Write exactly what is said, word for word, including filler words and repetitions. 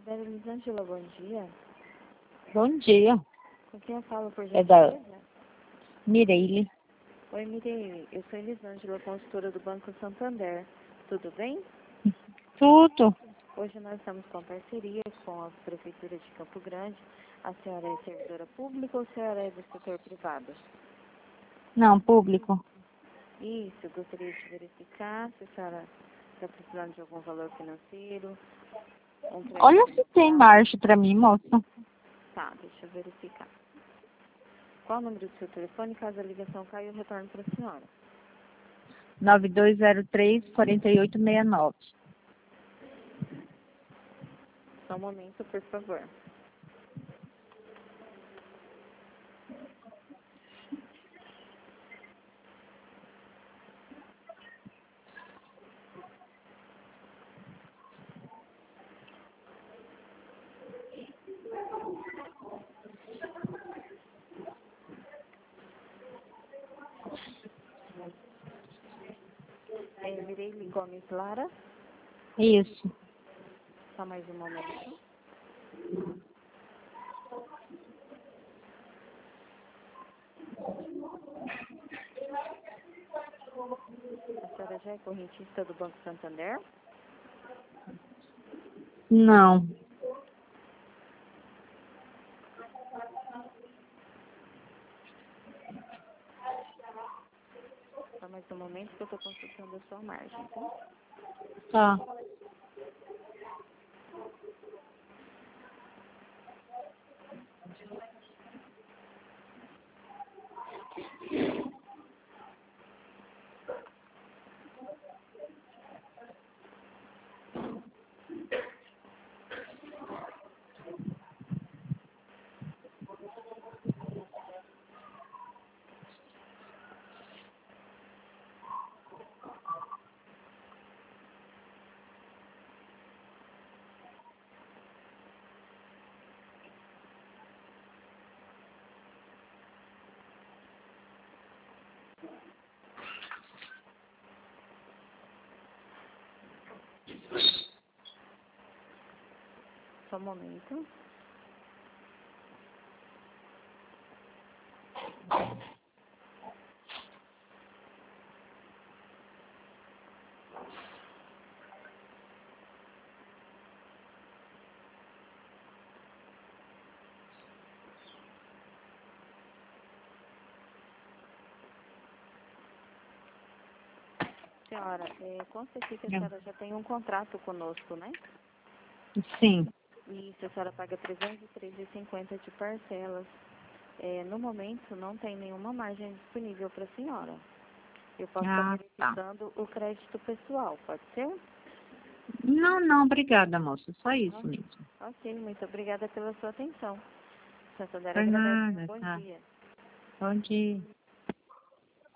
Santander, Elisângela, bom dia. Bom dia. Com quem eu falo, por É da gentileza? Mireille. Oi, Mireille. Eu sou Elisângela, consultora do Banco Santander. Tudo bem? Tudo. Hoje nós estamos com parceria com a Prefeitura de Campo Grande. A senhora é servidora pública ou a senhora é do setor privado? Não, público. Isso, eu gostaria de verificar se a senhora está precisando de algum valor financeiro. Um crédito Olha se tem inicial. marcha pra mim, moça. Tá, deixa eu verificar. Qual o número do seu telefone? Caso a ligação caia, eu retorno para a senhora. nove dois zero três, quatro oito seis nove. Só um momento, por favor. É, Mireille Gomes Lara. Isso. Só mais um momento. A senhora já é correntista do Banco Santander? Não. Só mais um momento que eu estou consultando a sua margem, tá? Tá. Só um momento. Senhora, é, consta aqui que a senhora já tem um contrato conosco, né? Sim. Isso, a senhora paga trezentos e treze reais e cinquenta centavos de parcelas. É, no momento, não tem nenhuma margem disponível para a senhora. Eu posso Ah, estar tá. verificando o crédito pessoal, pode ser? Não, não, obrigada, moça. Só isso Ah, mesmo. ok, muito obrigada pela sua atenção. Santander Por agradece. nada, Bom tá. dia. Bom dia.